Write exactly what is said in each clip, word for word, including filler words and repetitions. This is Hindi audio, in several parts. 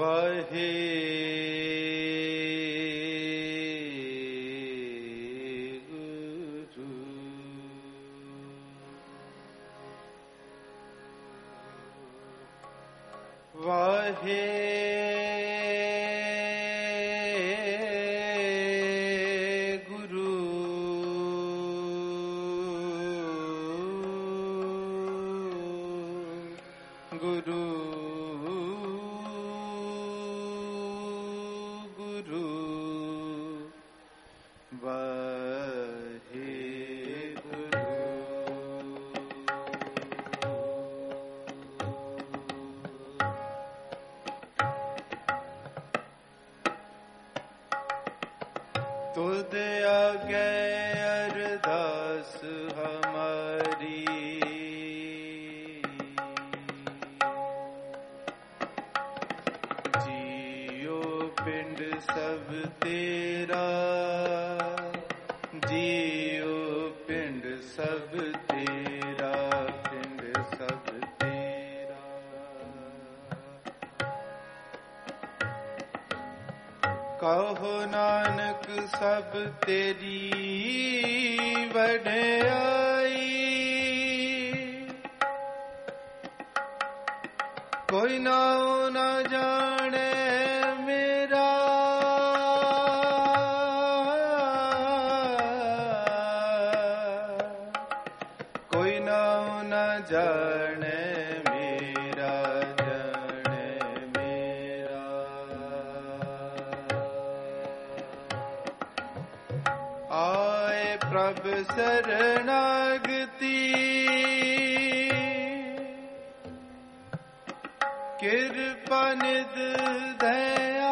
वाहे वाहे गुरु गुरु गुरु वाहे गुरु तुद आगे अरदास हमारी जियो पिंड सब तेरा जियो पिंड सब तेरा पिंड सब तेरा कहो नानक सब तेरी वड्याई कोई नाओ ना जाने मेरा कोई नाओ ना जाने मेरा जाने मेरा आए प्रभ शरणागति कृपा निध दया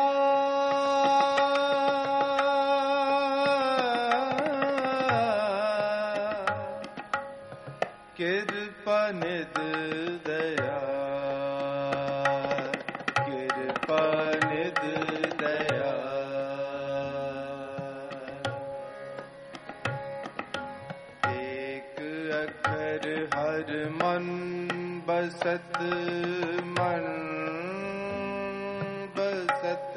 कृपा निध दया कृपा निध दया एक अक्षर हर मन बसत मन बसत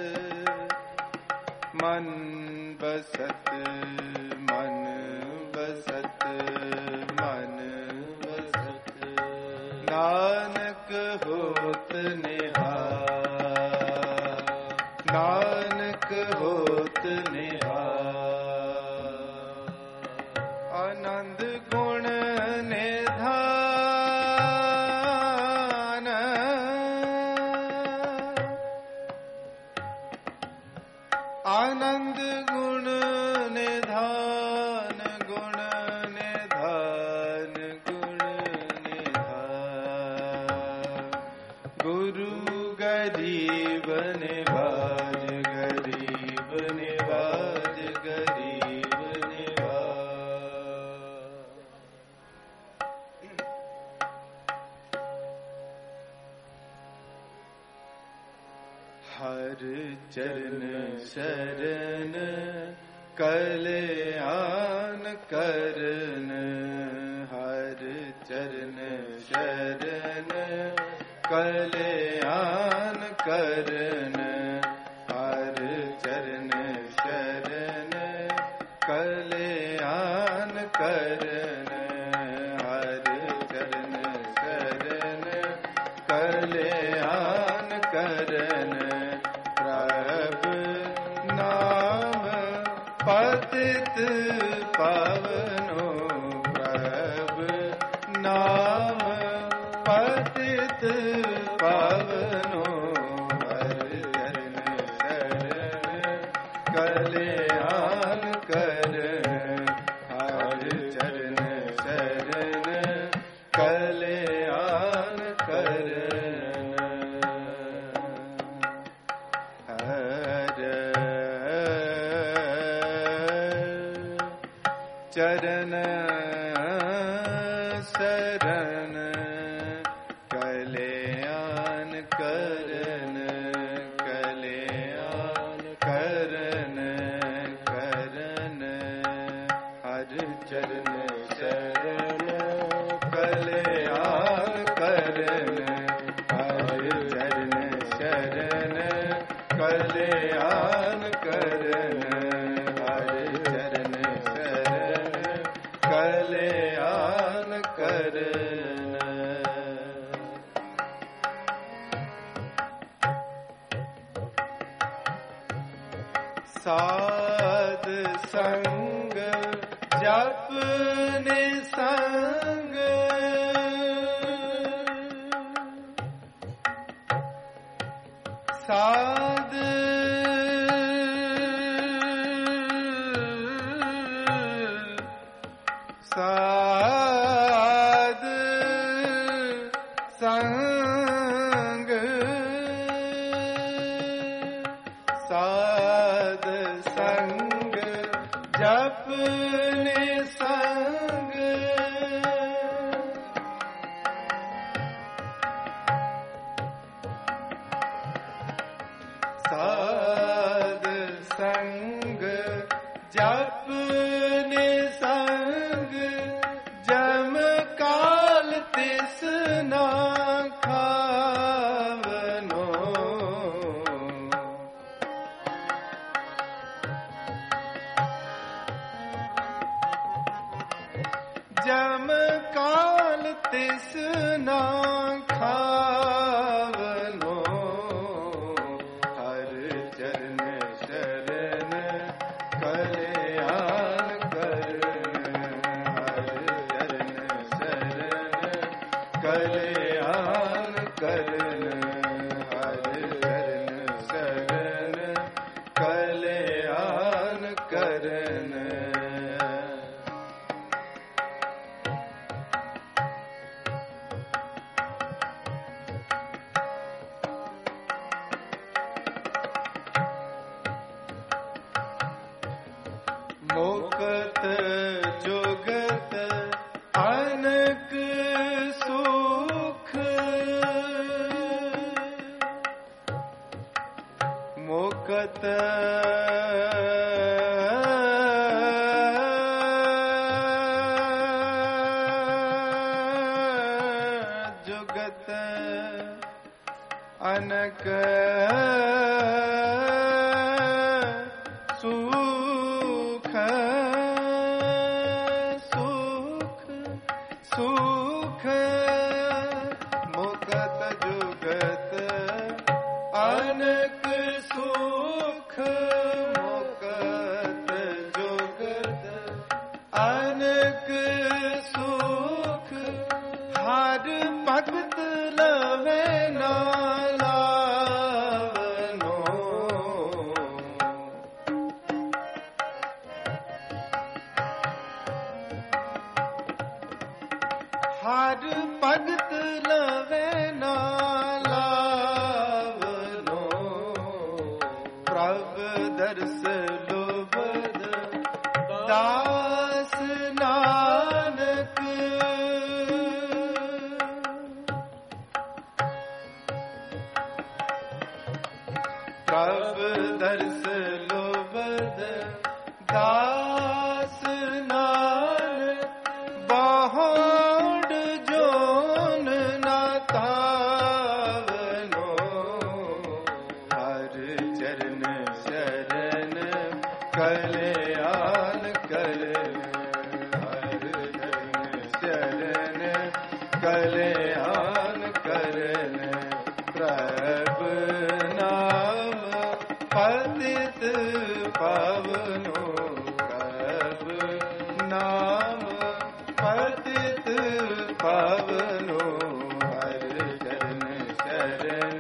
मन बसत मन बसत मन बसत नानक होत निहार नानक होत निहार आनंद गुण निधान आनंद गुण निधान गुण निधान गुण निधान गुरु गरीब निवाज गरीब निवाज गरीब निवाज हर चरण शरण कल्याण करन हर चरण शरण कल्याण करन हर चरण शरण कल्याण करन हर चरण शरण कल्याण करन नाम पतित पावनो प्रभ नाम पतित पावनो हर चरण शरण कल्याण करन हर चरण शरण कल्याण करन चरण शरण कल्याण करन कल्याण करन करन हर चरण शरण कल्याण करन हर चरण शरण साध संग जप निसंग साध साध संग साध संग जप निसंग साध संग जप निसंग जम काल तिस ना खावनो जम काल तिस ना खावनो हर चरण शरण कल्याण करन हर चरण शरण कल्याण करन हर चरण शरण कल्याण करन मोकत जोगत अनक सुख मोकत जुगत अनक सुख सुख सुख मुकत जुगत अनक सुख मुकत जुगत अनक सुख हर भगत लवे ना लावनो हर भगत लवे ना लावनो प्रभ दर्श लोभद दास नानक प्रभ दर्श लोभद दास नानक बाहोड जोन ना तावनो हर चरण शरण कल्याण करन हर चरण शरण कल्याण करन प्रभ नाम पतित पावनो प्रभ नाम पतित पावनो हर चरण शरण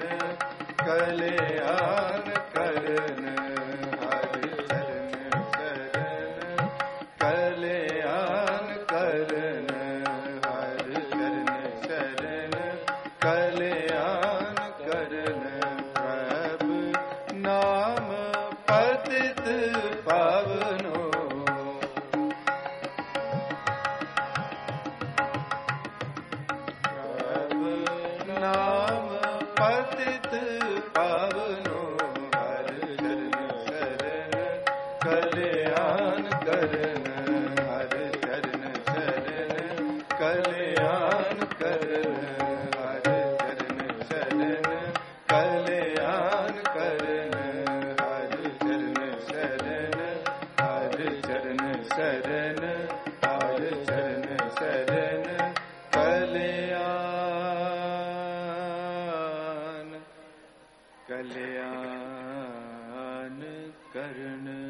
कल्याण करन हर चरण शरण कल्याण करन हर चरण शरण कल्याण करन प्रभ नाम पतित पावनो नाम पतित पावनो हर चरण शरण कल्याण करन हर चरण शरण कल्याण करन हर चरण शरण कल्याण करन हर चरण शरण हर चरण शरण हर चरण शरण कल्याण कल्याण करण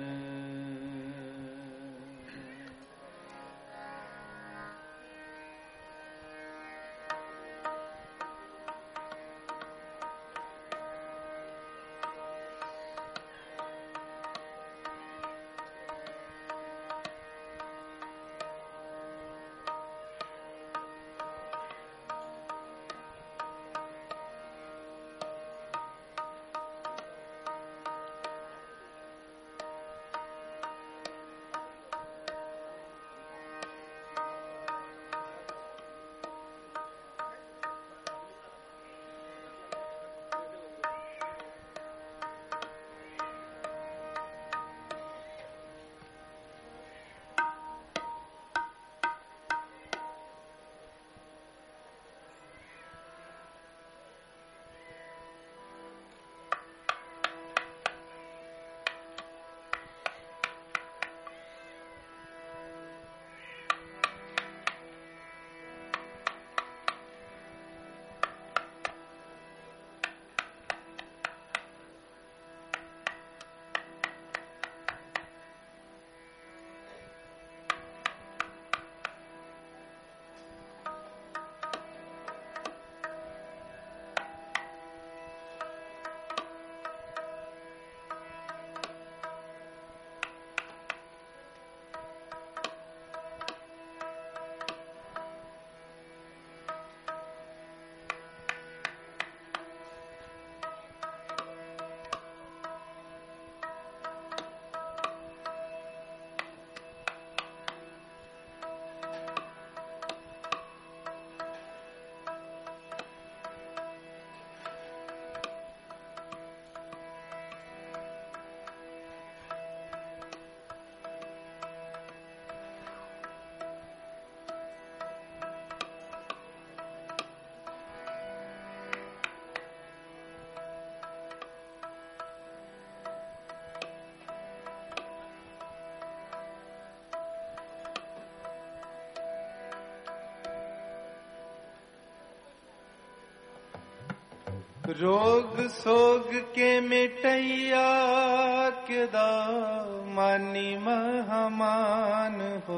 रोग सोग के मिटैया के दामानी महामान हो।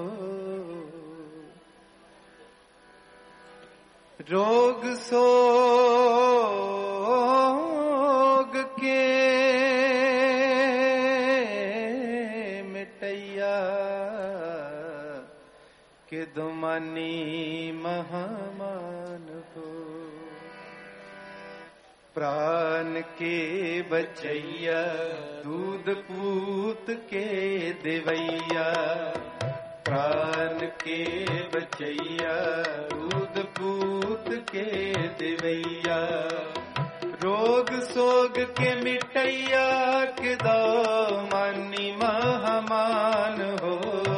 रोग सोग के मिटैया के दामानी महामान हो। प्राण के बचैया दूध पूत के देवैया। प्राण के बचैया दूध पूत के देवैया। रोग सोग के मिटैया के दामानी महामान हो।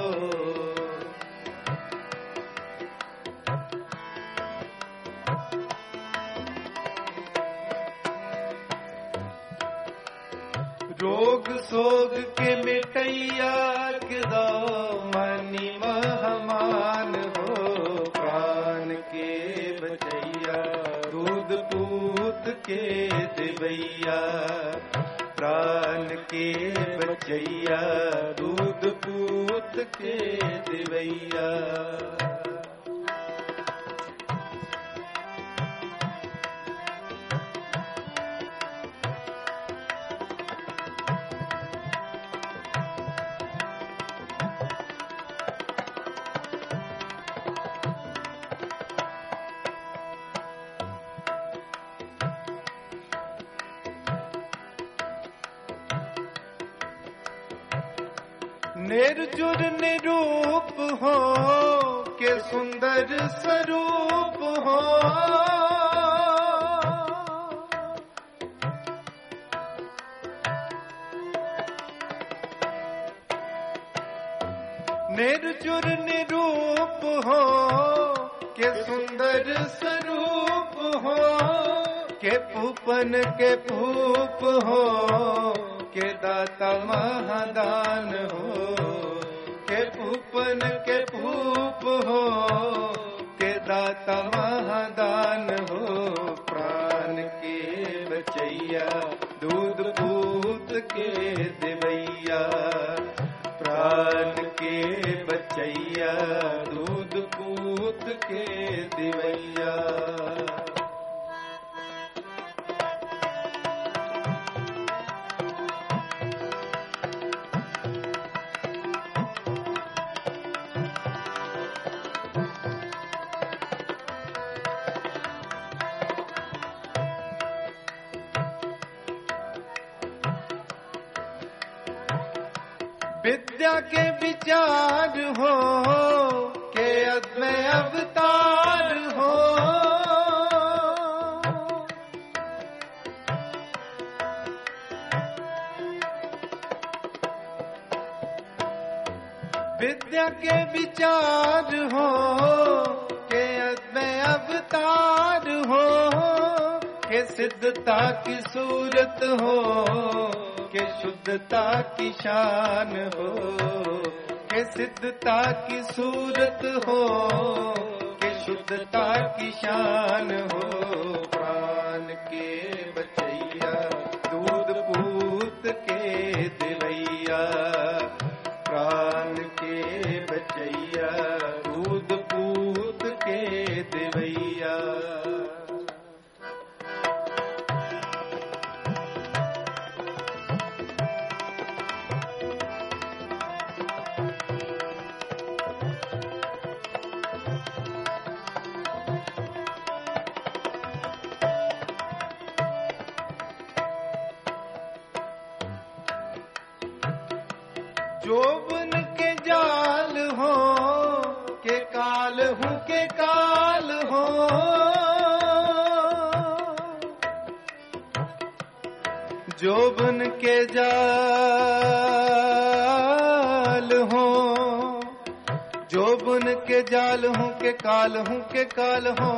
रोग सोग के मिटैया के दामानी महामान हो। प्राण के बचैया दूध पूत के देवैया। प्राण के बचैया दूध पूत के देवैया। निर्जुर निरूप हो के सुंदर स्वरूप हो। निर्जुर निरूप हो के सुंदर स्वरूप हो। के पूपन के पूप हो के दाता महादान हो। के पूपन के पूप हो के दाता महादान हो। प्राण के बचैया दूध पूत के देवैया। प्राण के बचैया दूध पूत के देवैया। विद्या के विचार हो के अद्वय अवतार हो। विद्या के विचार हो के अद्वय अवतार हो। के सिद्धता की सूरत हो के शुद्धता की शान हो। के सिद्धता की सूरत हो के शुद्धता की शान हो। प्राण के बचैया दूध पूत के देवैया। प्राण के बचैया दूध पूत के देवैया। जोबन के जाल हो के काल हूँ के काल हो। जोबन के जाल हो। जोबन के जाल हूँ के काल हूँ के काल हो।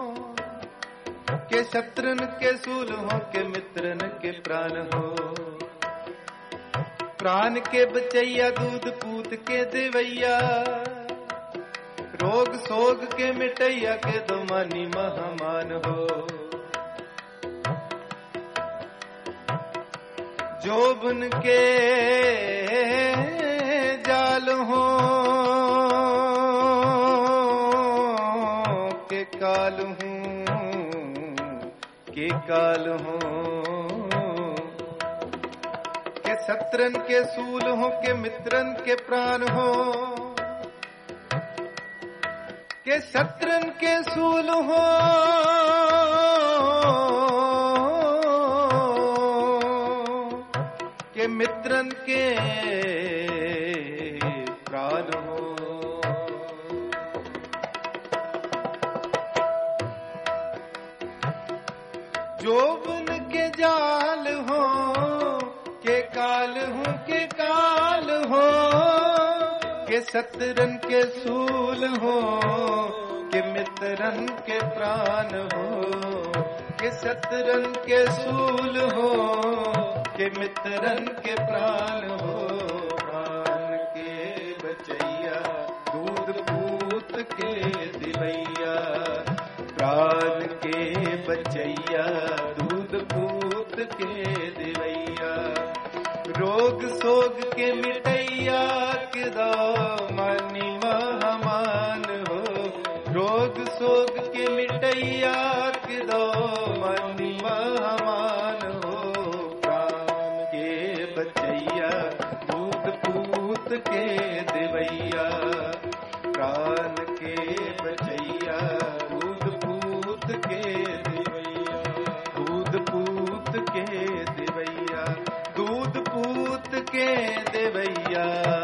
के शत्रन के सूल हो के मित्रन के प्राण हो। प्राण के बचैया दूध पूत के देवैया। रोग सोग के मिटैया के दामानी महामान हो। जोबन के जाल हो के काल हूँ के काल हो के शत्रन के सूल हो के मित्रन के प्राण हो के शत्रन के सूल हो के मित्रन के प्राण हो जोबन के जाल हो के काल हूँ के काल हो के शत्रन के सूल हो के मित्रन के प्राण हो के शत्रन के सूल हो के मित्रन के प्राण हो प्राण के बचैया दूध पूत के दिवैया प्राण के बचैया दूध पूत के दिवैया रोग सोग के मिटैया के दो मनी महामान हो रोग सोग के मिटैया के दो मनी महामान हो प्राण के बचैया दूध पूत के दिवैया प्राण के बचैया दूध पूत के दिवैया दूध पूत के दिवैया दूध पूत के दिवैया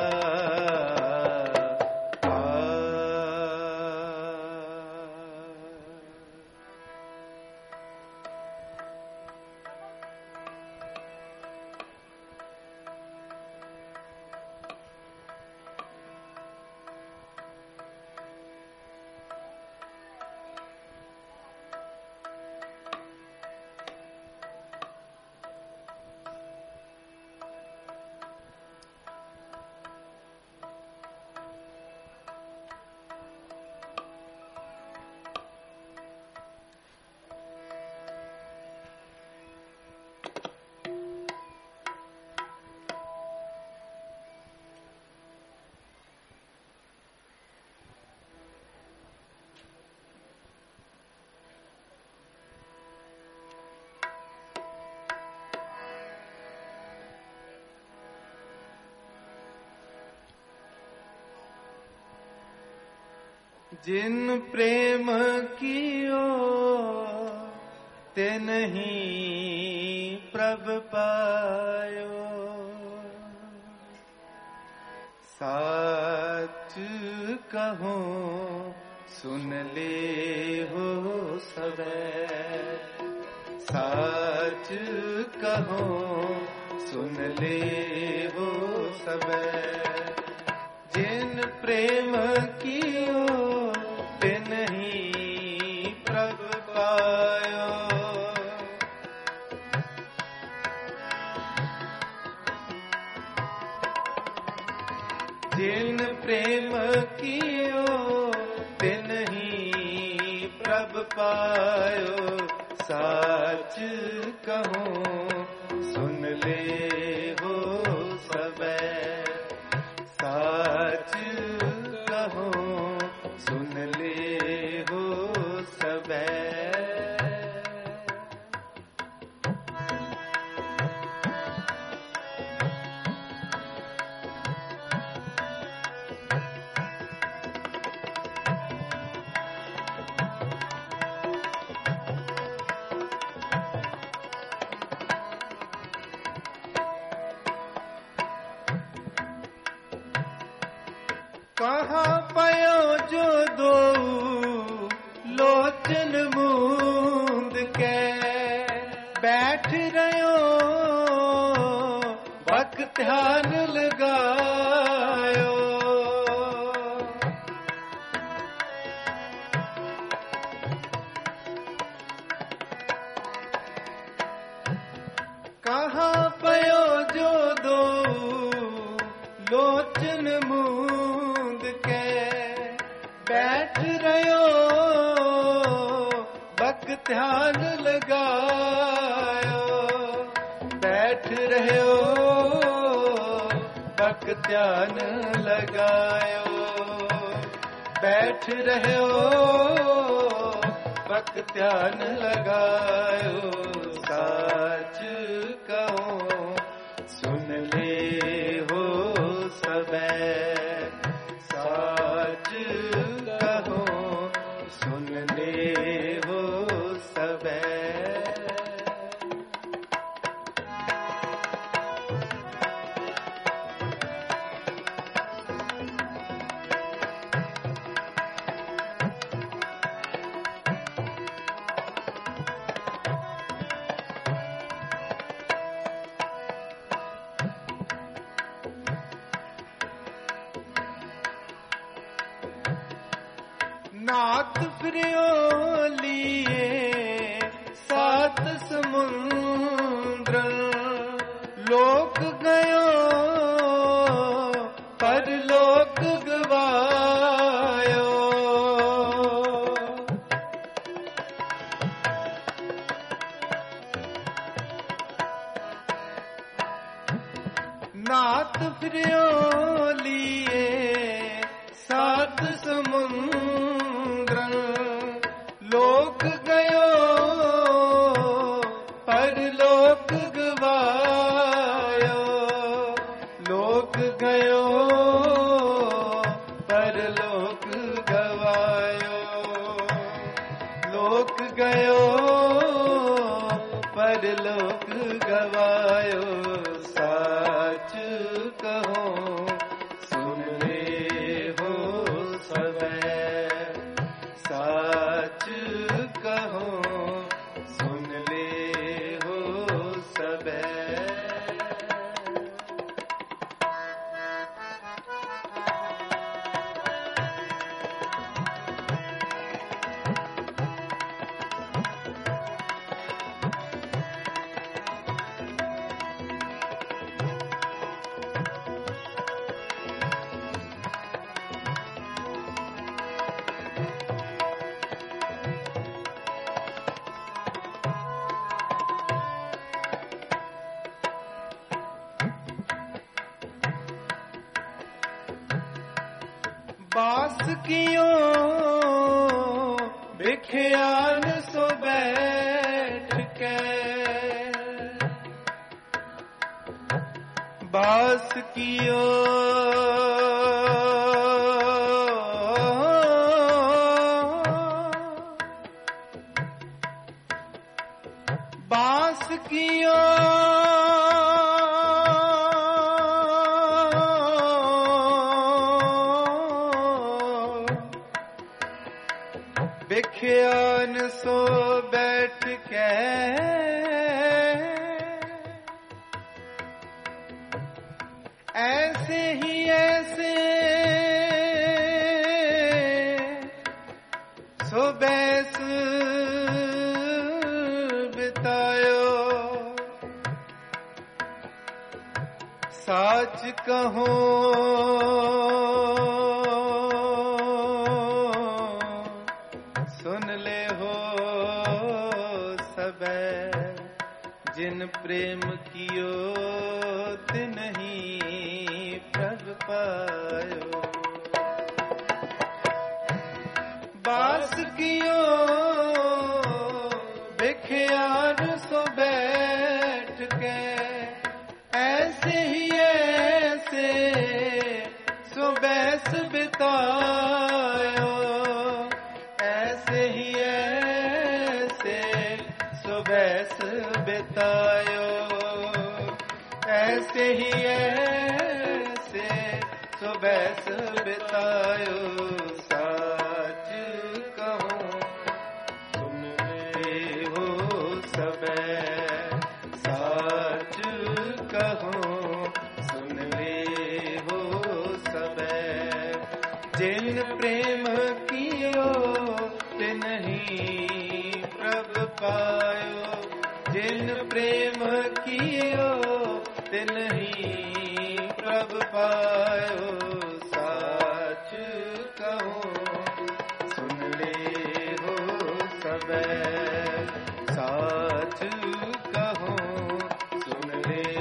जिन प्रेम कियो ते नहीं प्रभ पायो साच कहो सुन ले हो सबे साच कहो सुन ले हो सबे जिन प्रेम कियो ते नहीं प्रभ पायो जिन प्रेम कियो ते नहीं प्रभ पायो साच कहो सुन ले हो सबे साच कहो सुन ले हो सबे कहाँ पयो जो दो लोचन मूंद के बैठ रहो बक ध्यान लगायो कहाँ पयो जो दो लोचन मूंद के बैठ रहो बक ध्यान लगायो बैठ बैठ रहे हो बक ध्यान लगायो, बैठ रहे हो बक ध्यान लगायो, साच कहो सुन ले हो सबे, साच कहो सुन ले हो सबे। नाथ फिरियो लिए सात समुद्र, लोक गयो पर लोक गवायो, नाथ फिरियो लिए सात समुद्र, लोक गयो पर लोक गवायो, लोक गयो पर लोक गवायो, लोक गयो पर लोक गवायो, साच कहो सुन ले हो सबे, साच कहो सुन ले हो सबे। बास कियो बिख्यान सो बैठ के, बास कियो बास कियो बिख्यान सो बैठ के, ऐसे ही ऐसे सो बैस बितायो, साच कहो सुन ले हो सबे, जिन प्रेम कियो तिन ही प्रभ पायो, बास कियो बिख्यान सो बैठ के, ऐसे ही ऐसे सो बैस बितायो, ऐसे ही ऐसे सो बैस बितायो, ऐसे ही ऐसे सो बैस बितायो, साच कहो सुन ले हो सबे, साच कहो सुन ले हो सबे, जिन प्रेम कियो तिन ही प्रभ पायो, जिन प्रेम कियो तिन ही प्रभ पायो, साच कहो सुन ले हो सबे, साच कहो सुन ले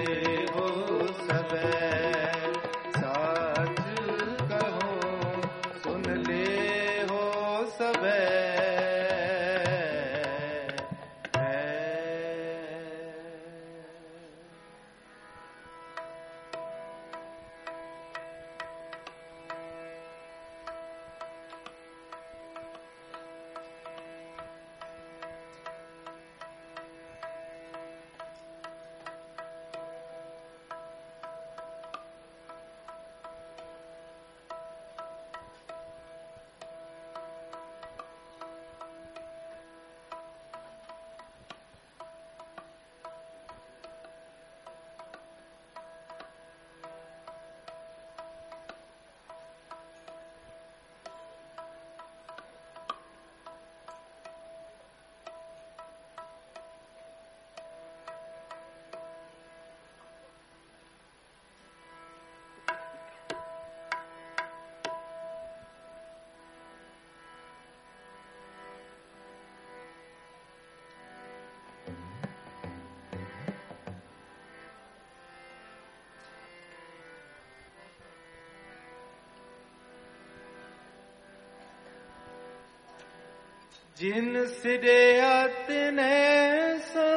ਜਿਨ ਸਿਰਿਆ ਤਿਨੈ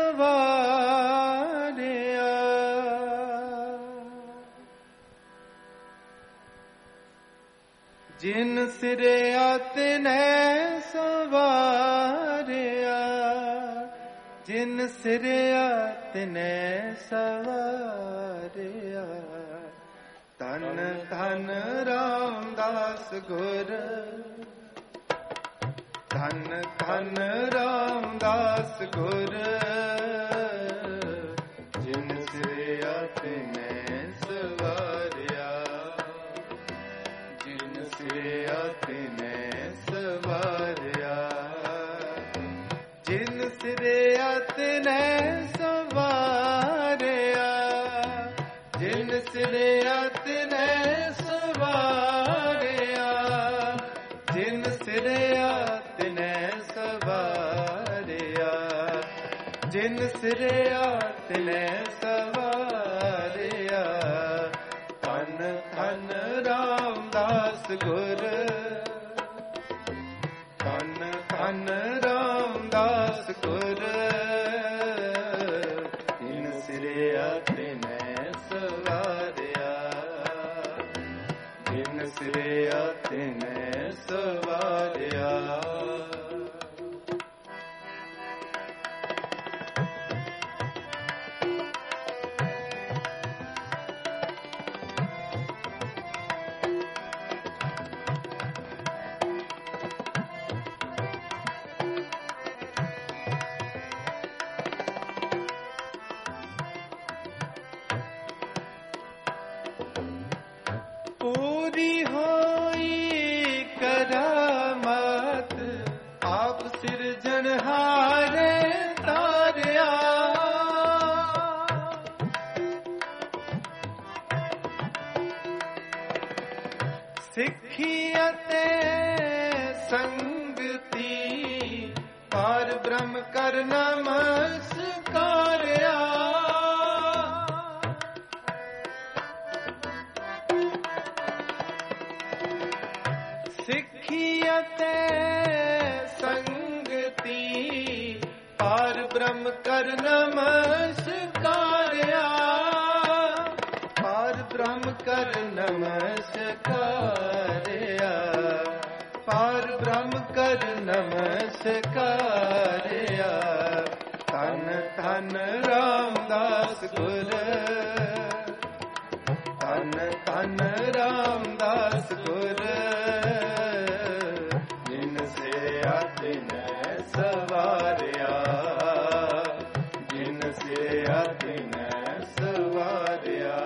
ਸਵਾਰਿਆ, ਜਿਨ ਸਿਰਿਆ ਤਿਨੈ ਸਵਾਰਿਆ, ਜਿਨ ਸਿਰਿਆ ਤਿਨੈ ਸਵਾਰਿਆ। ਧੰਨ ਧੰਨ ਰਾਮਦਾਸ ਗੁਰ, ਧੰਨ ਧੰਨ ਰਾਮਦਾਸ ਗੁਰ, ਜਿਨ ਸਿਰਿਆ ਤਿਨੈ ਸਵਾਰਿਆ, ਜਿਨ ਸਿਰਿਆ ਤਿਨੈ ਸਵਾਰਿਆ, ਜਿਨ ਸਿਰਿਆ ਤਿਨੈ ਸਵਾਰਿਆ, ਜਿਨ ਸਿਰਿਆ ਤਿਨੈ ਸਵਾਰਿਆ, ਜਿਨ ਸਿਰਿਆ ਤਿਨੈ ਸਵਾਰਿਆ, ਜਿਨ ਸਿਰਿਆ ਤਿਨੈ ਸਵਾਰਿਆ। ਧੰਨ ਧੰਨ ਰਾਮਦਾਸ ਗੁਰ, ਧੰਨ ਧੰਨ ਰਾਮਦਾਸ ਗੁਰ, ਜਿਨ ਸਿਰਿਆ ਤਿਨੈ ਸਵਾਰਿਆ, ਜਿਨ ਸਿਰਿਆ ਤਿਨੈ ਸਵਾਰਿਆ। ਪੂਰੀ ਹੋਈ ਕਰਾਮਤ ਆਪ ਸਿਰਜਣਹਾਰੇ ਤਾਰਿਆ, ਸਿੱਖੀ ਅਤੇ ਸੰਗਤੀ ਪਾਰ ਬ੍ਰਹਮ ਕਰ ਨਮਸਕਾਰਿਆ, ਸਿੱਖੀ ਅਤੇ ਸੰਗਤੀ ਪਾਰ ਬ੍ਰਹਮ ਕਰ ਨਮਸਕਾਰਿਆ, ਪਾਰ ਬ੍ਰਹਮ ਕਰ ਨਮਸਕਾਰਿਆ, ਪਾਰ ਬ੍ਰਹਮ ਕਰ ਨਮਸਕਾਰਿਆ। ਧੰਨ ਧੰਨ ਰਾਮਦਾਸ ਗੁਰ, ਧੰਨ ਧੰਨ ਰਾਮਦਾਸ ਗੁਰ, ਜਿਨ ਸਿਰਿਆ ਤਿਨੈ ਸਵਾਰਿਆ, ਜਿਨ ਸਿਰਿਆ ਤਿਨੈ ਸਵਾਰਿਆ।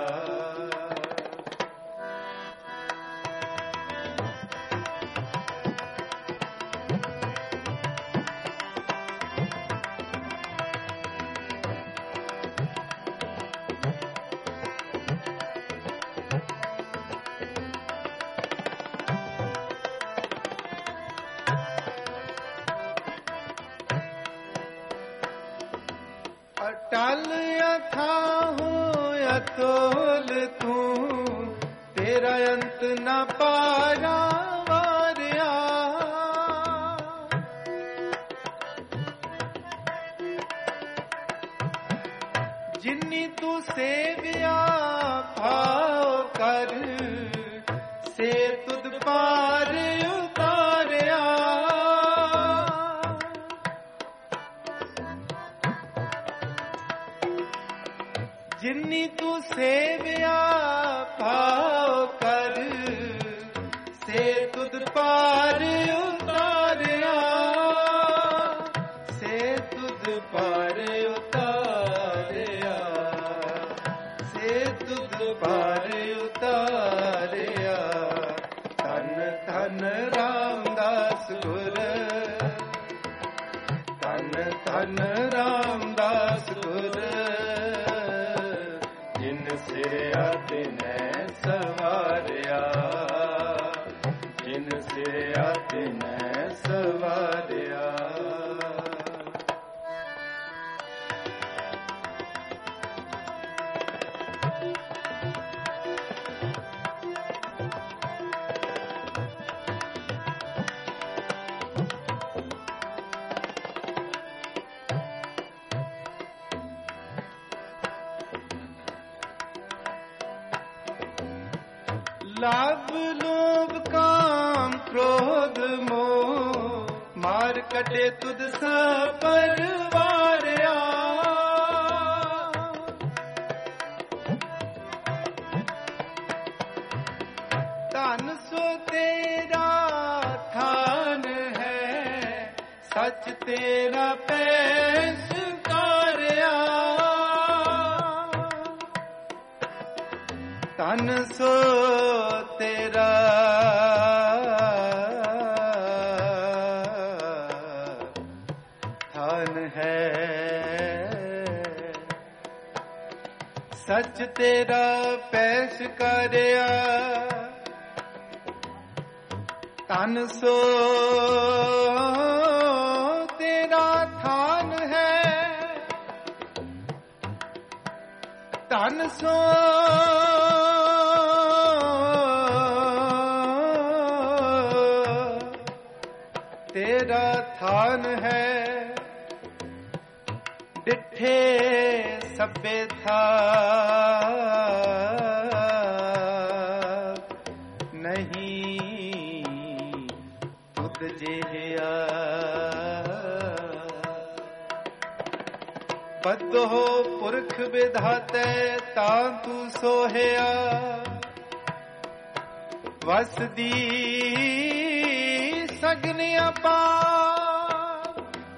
ਅਟਲ ਅਥਾਹੁ ਅਤੁਲ ਤੂੰ, ਤੇਰਾ ਅੰਤ ਨ ਪਾਰਾ ਵਾਰਿਆ, ਜਿਨੀ ਤੂੰ ਸੇਵਿਆ ਭਾਉ ਕਰ, ਸੇ ਤੁਧ ਪਾਰ ਉਤਾਰਿਆ, ਜਿਨੀ ਤੂੰ ਸੇਵਿਆ ਭਾਉ ਕਰ, ਸੇ ਤੁਧ ਪਾਰ ਉਤਾਰਿਆ, ਸੇ ਤੁਧ ਪਾਰ ਉਤਾਰਿਆ, ਸੇ ਤੁਧ ਪਾਰ ਉਤਾਰਿਆ। ਧੰਨ ਧੰਨ ਰਾਮਦਾਸ ਗੁਰ, ਧੰਨ ਧੰਨ ਰਾਮਦਾਸ ਗੁਰ, ਜਿਨ ਸਿਰਿਆ ਤਿਨੈ ਸਵਾਰਿਆ, ਜਿਨ ਸਿਰਿਆ ਤਿਨੈ ਸਵਾਰਿਆ। लाभ लोभ काम क्रोध मोह मार कटे तुद सा परवारया। धन सो तेरा थान है सच तेरा पैसकार्या। धन सो तेरा थान है सच तेरा पैसकार्या। धन सो तेरा थान है धन सो तेरा थान है। डिठे सभे था नहीं तुद जिया। बदो पुरख विधाते तां तू सोहया। वसदी सगन अपार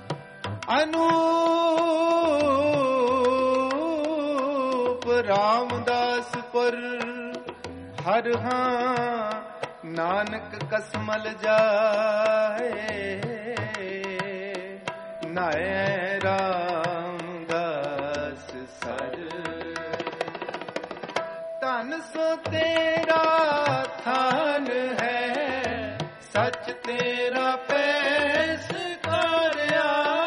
अनूप रामदास पुर हर हां नानक कसमल जाए। नाए रामदास सर धन सो तेरा थान है सच तेरा पैसकार्या।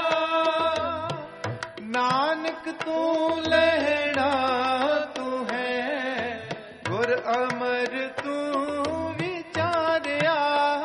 नानक तू लहड़ा तू है गुर अमर तू विचार्या।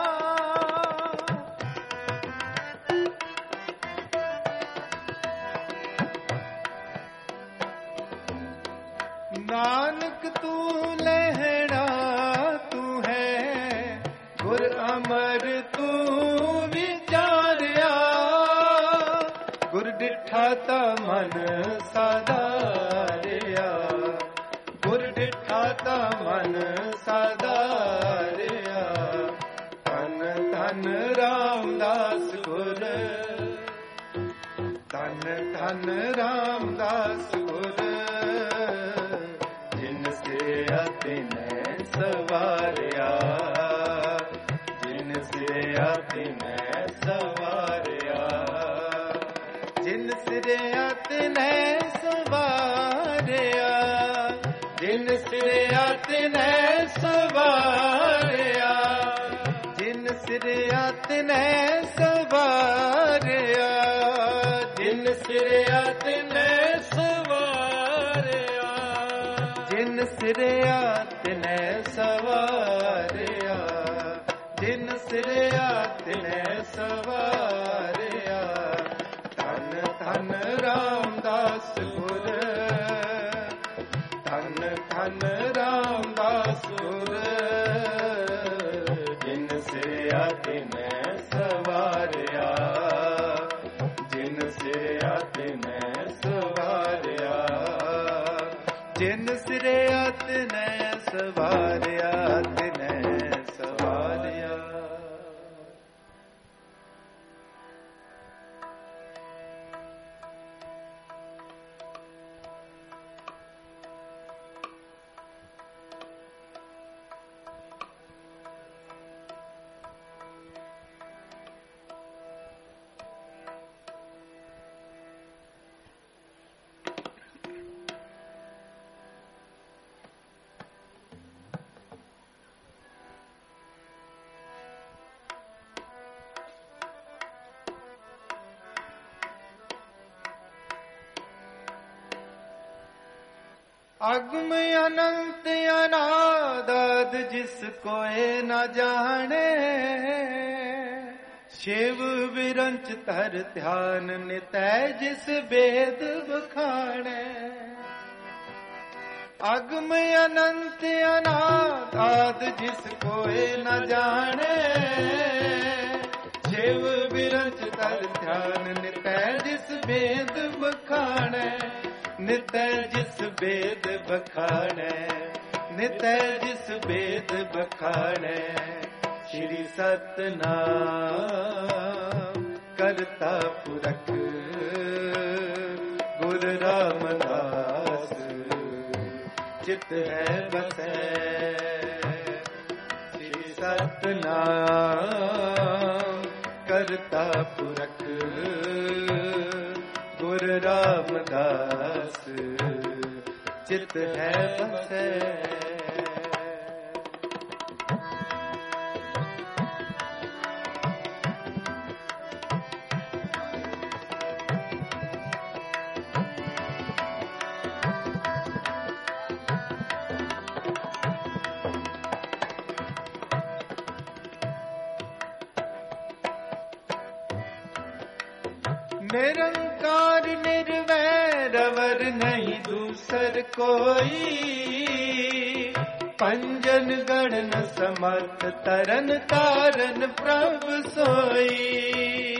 नानक तू लहड़ा तू है गुर अमर तू विचार्या। गुर डिठा ता मन साधार्या। गुर डिठा ता मन साधार्या। धन धन रामदास गुर धन धन रामदास गुर। जिन से अतिने सवारया जिन से अतिने सवारया। जिन सिरे अतिने सवारया जिन सिरे अतिने सवारया। जिन सिरे अतिने सवारया जिन सिरे अतिने सवारया। जिन सिरे अतिने सवारया जिन सिरे अतिने सवारया। धन धन रामदास गुर धन धन रामदास गुर। जिन सिरे अतिने सवारया जिन सिरे अतिने सवारया। जिन सिरे अतिने सवारया तिने सवारया। अगम अनंत अनादि जिसकोए न जाने, शिव विरंच तर ध्यान नितै जिस वेद बखाने। अगम अनंत अनाद आद जिस कोई न जाने, शिव बिरंच तर ध्यान नितै जिस वेद बखाने, नितै जिस वेद बखाने, नितै जिस वेद बखाने। श्री सतनाम करता पुरख गुरु रामदास, चित है बसै। श्री सतनाम करता पुरख गुरु रामदास, चित है बसै। निरंकार निर्वैर अवर नहीं दूसर कोई, पंजन गणन समर्थ तरन तारन प्रभु सोई।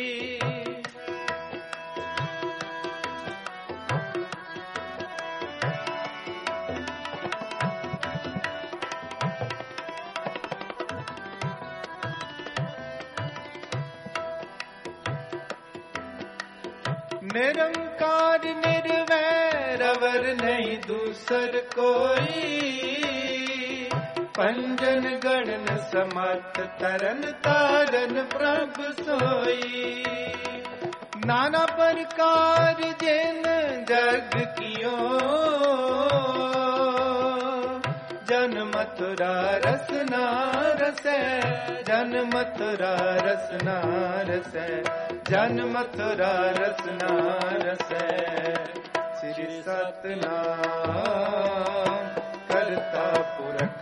निरंकार निर्वैर अवर नहीं दूसर कोई, पंजन गणन समर्थ तरन तारन प्रभु सोई। नाना प्रकार जिन जग कियो, जन मथुरा रसना रसै, जन मथुरा रसना रसै, जन मथुरा रसना रसै। श्री सतनाम करता पुरख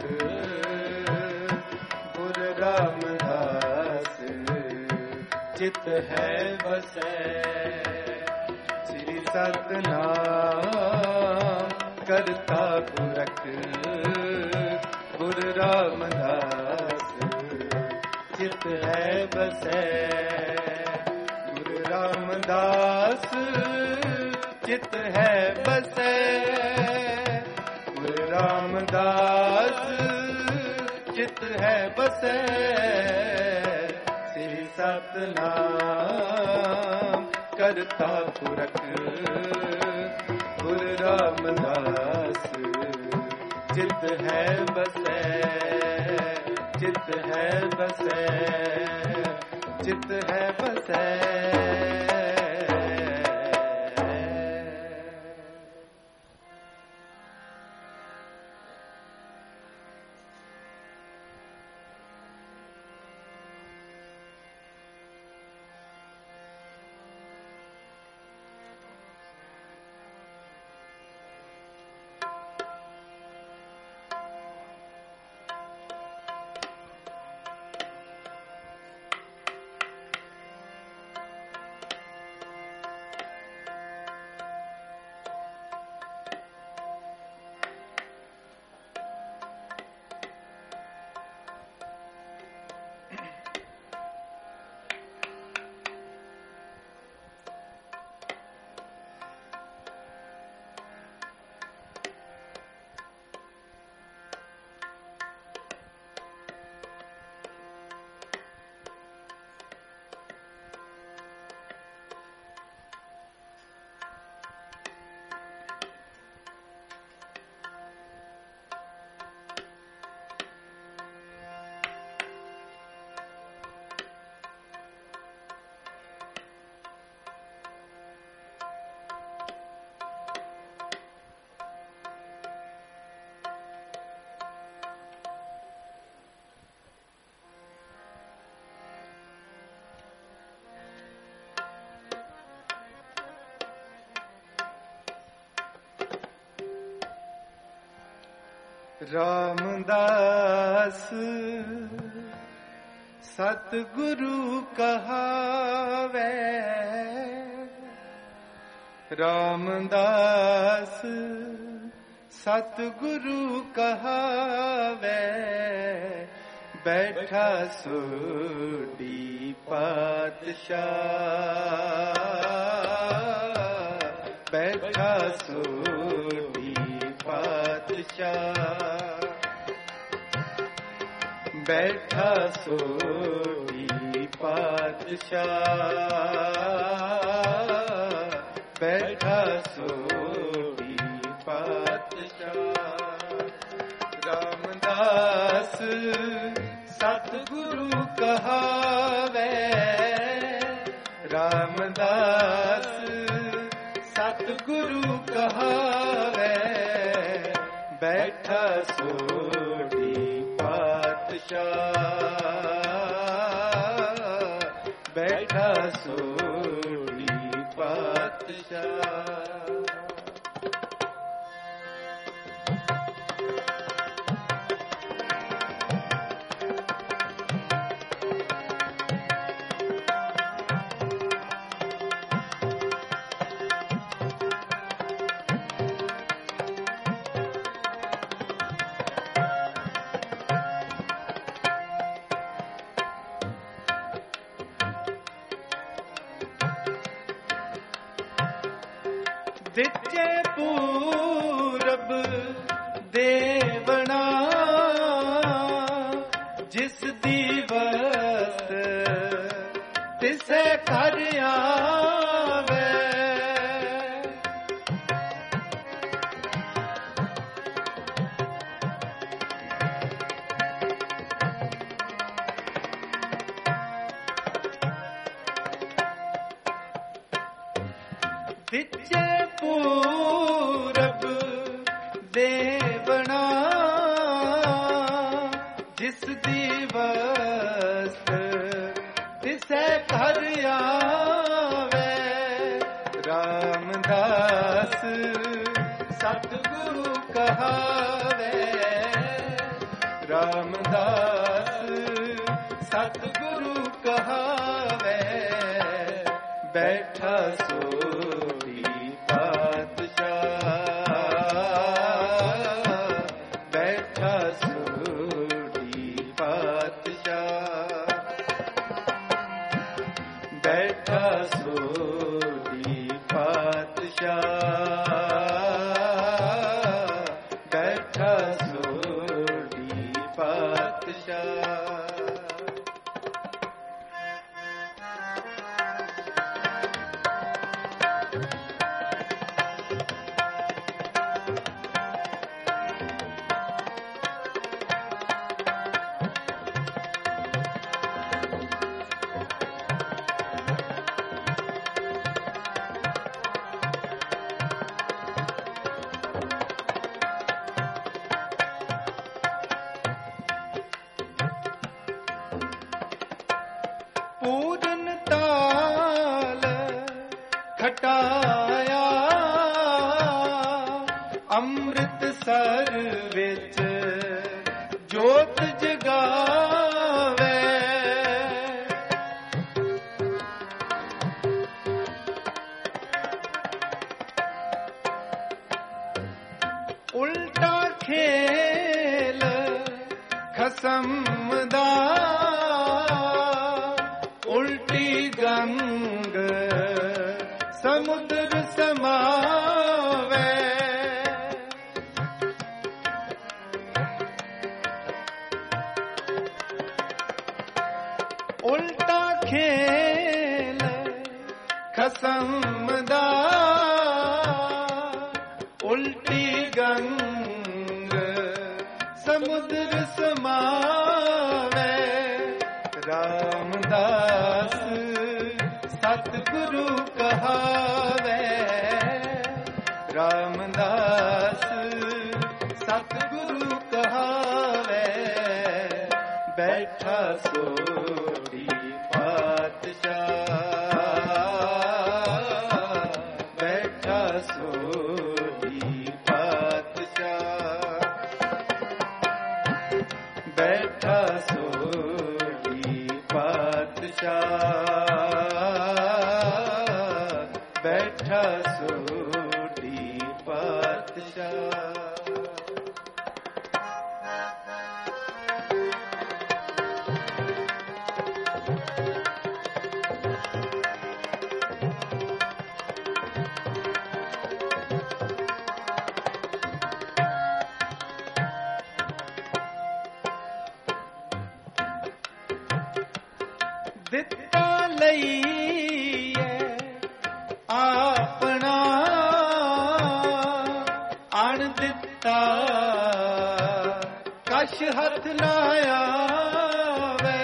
गुरु रामदास, चित है बसै। श्री सतनाम करता पुरख गुरु रामदास, चित है बसै। रामदास चित है बसै, गुरु रामदास चित है बसै। श्री सतनाम करता पुरख गुरु रामदास, चित है बसै, चित है बसै, चित है बसै। रामदास सतगुरु कहावे, रामदास सतगुरु कहावे बैठा सोडी पातशाह, बैठा सोडी पातशाह, बैठा सोडी पातशाह, बैठा सोडी पातशाह। रामदास सतगुरु कहावे, रामदास सतगुरु कहावे बैठा सोडी पातशाह, बैठा सोडी पातशाह। दिचे पूरब देवना जिस दिवस तिसे घर आवे, दिचे पूरब देवना जिस दिवस तिसे घर आवे, रामदास सतगुरु कहावे, रामदास सतगुरु कहावे बैठा सोडी पातशाह, बैठा सोडी पातशाह, बैठा सोडी पातशाह, बैठा सोडी पातशाह। पूरन ताल खटाया अमृतसर विच जोत जगावे, उल्टा खेल खसम दा उल्टी गंग समुद्र समावे, उल्टा खेल खसम दा उल्टी गंग समुद्र समावे, रामदास सतगुरु कहावे, रामदास सतगुरु कहावे बैठा सोडी पातशाह, बैठा सोडी पातशाह, बैठा सोडी पातशाह, बैठा सोडी पातशाह। ਦਿੱਤਾ ਕਛ ਹੱਥ ਨਾ ਆਵੇ।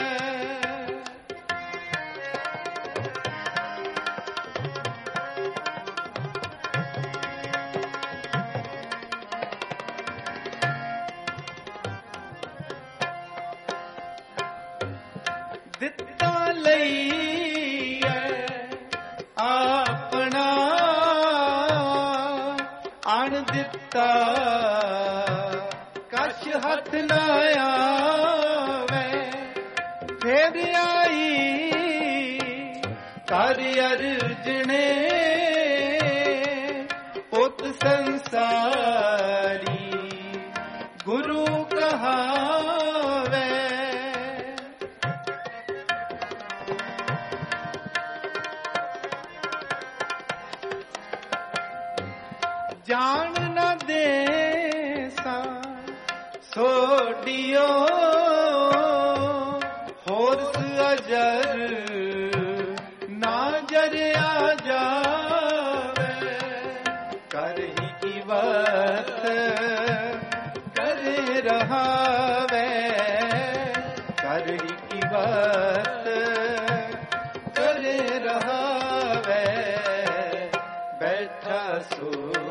ਦਿੱਤਾ ਲਈਐ ਆਪਣਾ ਅਣ ਦਿੱਤਾ ਕਛ ਹੱਥ ਨਾ ਆਵੇ। ਫੇਰ ਆਈ ਕਰ ਅਰਜਣੇ ਪੁੱਤ ਸੰਸਾਰੀ ਗੁਰੂ ਕਹਾਵੇ। ਜਾਣ ਨਾ ਦੇ ਸਾਂ ਸੋਡੀਓ ਹੋਰਸ ਅਜਰ ਨਾ ਜਰਿਆ ਜਾਵੇ। ਕਰ ਹੀ ਕੀ ਵਤ ਕਰ ਰਹਾਵੇ। ਕਰ ਹੀ ਕੀ ਵਤ ਕਰ ਰਹਾਵੇ। ਬੈਠਾ ਸੋ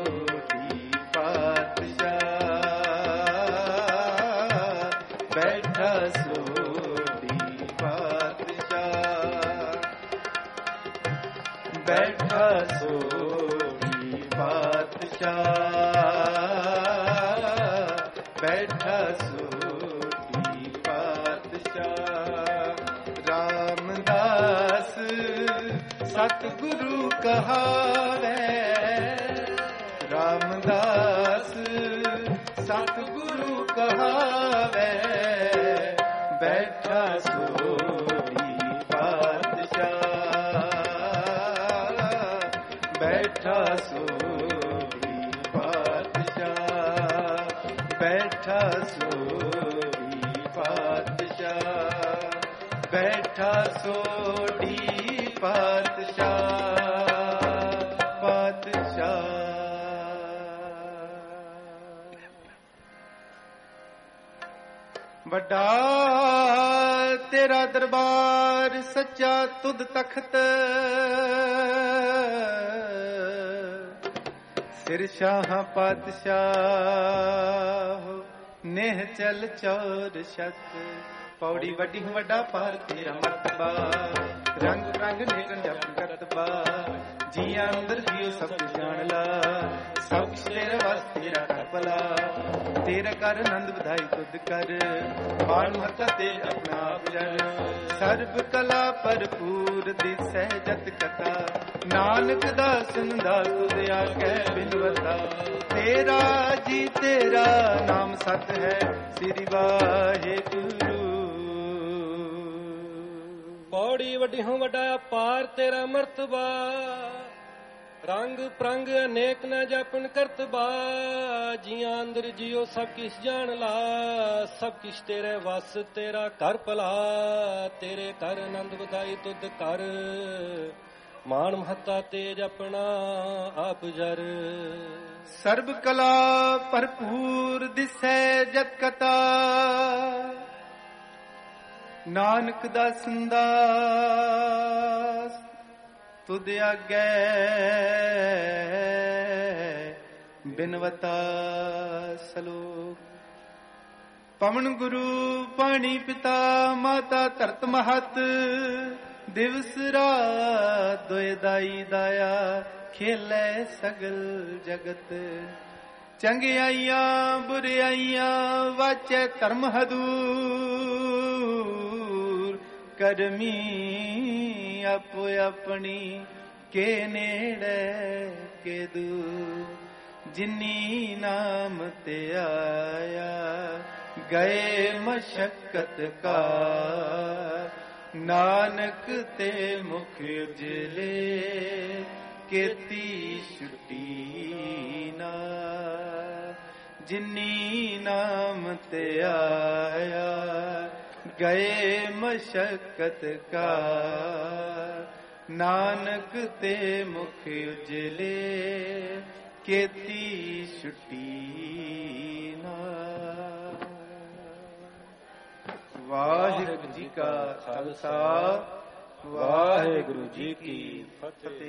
ਬੈਠਾ ਸੋਹੀ ਪਾਤਸ਼ਾਹ। ਬੈਠਾ ਸੋਹੀ ਪਾਤਸ਼ਾਹ। ਰਾਮਦਾਸ ਸਤਿਗੁਰੂ ਕਹਾਵੇ। ਰਾਮਦਾਸ ਸਤਿਗੁਰੂ ਕਹਾਵੇ। ਬੈਠਾ ਸੋਹੀ ਪਾਤਸ਼ਾਹ। ਬੈਠਾ ਸੋਹੀ ਪਾਤਸ਼ਾਹ। ਬੈਠਾ ਸੋਹੀ ਪਾਤਸ਼ਾਹ। ਬੈਠਾ ਸੋਹੀ ਪਾਤਸ਼ਾਹ। ਪਾਤਸ਼ਾਹ। ਵੱਡਾ ਤੇਰਾ ਦਰਬਾਰ ਸੱਚਾ ਤੁਧ ਤਖਤ। ਸਿਰ ਸ਼ਾਹਾਂ ਪਾਤਸ਼ਾਹ ਨੇਹ ਚਲ ਚੌਰ ਛਤ। ਪੌੜੀ ਵੱਡੀ ਵੱਡਾ ਪਾਰ ਤੇਰਾ ਮਰਤਬਾ। ਰੰਗ ਰੰਗ ਨੇਕਨ ਜਪ ਕਰਤਬਾ। ਜੀਆਂ ਅੰਦਰ ਜੀਓ ਸਭ ਕੁਝ ਜਾਣ ਲਾ। ਸਭ ਕੁਛ ਤੇਰੇ ਵਾਸਤੇ ਤੇਰਾ ਕਰ ਭਲਾ। ਤੇਰਾ ਕਰ ਆਨੰਦ ਵਧਾਈ ਤੁਧ ਕਰ। ਮਾਣ ਮਹੱਤਾ ਤੇ ਆਪਣਾ ਆਪ ਜਨ। ਸਰਬ ਕਲਾ ਭਰਪੂਰ ਦਿਸੈ ਜਤ ਕਥਾ। ਨਾਨਕ ਦਾਸਨ ਦਾ ਤੁਧ ਆਖੈ ਬਿਨਵਤਾ। ਤੇਰਾ ਜੀ ਤੇਰਾ ਨਾਮ ਸਤ ਹੈ ਸ੍ਰੀ ਵਾਹਿਗੁਰੂ। ਪੌੜੀ ਵੱਡੀ ਹੋਂ ਵੱਡਾ ਪਾਰ ਤੇਰਾ ਮਰਤਬਾ। ਰੰਗ ਪ੍ਰੰਗ ਅਨੇਕ ਨ ਜਪਨ ਕਰਤਬਾ। ਜੀਆਂ ਅੰਦਰ ਜਿਉ ਸਭ ਕਿਛ ਜਾਣ ਲਾ। ਸਭ ਕਿਛ ਤੇਰੇ ਵਸ ਤੇਰਾ ਕਰ ਭਲਾ। ਤੇਰੇ ਕਰ ਆਨੰਦ ਵਧਾਈ ਤੁਧ ਕਰ। ਮਾਣ ਮਹੱਤਾ ਤੇਜ ਆਪਣਾ ਆਪ ਜਰ। ਸਰਬ ਕਲਾ ਭਰਪੂਰ ਦਿਸੈ ਜਤ ਕਥਾ। ਨਾਨਕ ਦਾਸਨ ਦਾਸ ਤੁਧ ਆਗੈ ਬਿਨਵਤਾ ਸਲੋਕ। ਪਵਨ ਗੁਰੂ ਪਾਣੀ ਪਿਤਾ ਮਾਤਾ ਧਰਤ ਮਹਤ। ਦਿਵਸ ਰਾਤ ਦੋਇ ਦਾਈ ਦਾਇਆ ਖੇਲੇ ਸਗਲ ਜਗਤ। ਚੰਗਿਆਈਆਂ ਬੁਰਿਆਈਆਂ ਵਾਚੈ ਧਰਮ ਹਦੂਰ। ਕਰਮੀ ਆਪੋ ਆਪਣੀ ਕੇ ਨੇੜੇ ਕੇ ਦੂਰ। ਜਿਨੀ ਨਾਮ ਤੇ ਆਇਆ ਗਏ ਮਸ਼ਕਤ ਕਾ। ਨਾਨਕ ਤੇ ਮੁਖ ਉਜਲੇ ਕੀਤੀ ਛੁੱਟੀ ਨਾ। ਜਿਨੀ ਨਾਮ ਤੇ ਆਇਆ ਗਏ ਮਸ਼ਕਤ ਕਾ। ਨਾਨਕ ਤੇ ਮੁਖ ਉਜਲੇ ਕੀਤੀ ਛੁੱਟੀ ਨਾ। ਵਾਹਿਗੁਰੂ ਜੀ ਕਾ ਖਾਲਸਾ, ਵਾਹਿਗੁਰੂ ਜੀ ਕੀ ਫਤਿਹ।